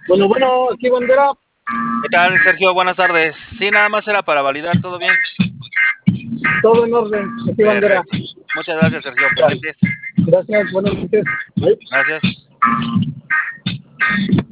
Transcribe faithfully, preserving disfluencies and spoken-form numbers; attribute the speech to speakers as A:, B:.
A: Bueno, bueno, aquí bandera.
B: ¿Qué tal, Sergio? Buenas tardes. Sí, nada más era para validar, ¿todo bien?
A: Todo en orden, aquí bandera.
B: Perfecto. Muchas gracias, Sergio.
A: Dale.
B: Pendientes.
A: Gracias, buenas noches. Bye.
B: Gracias.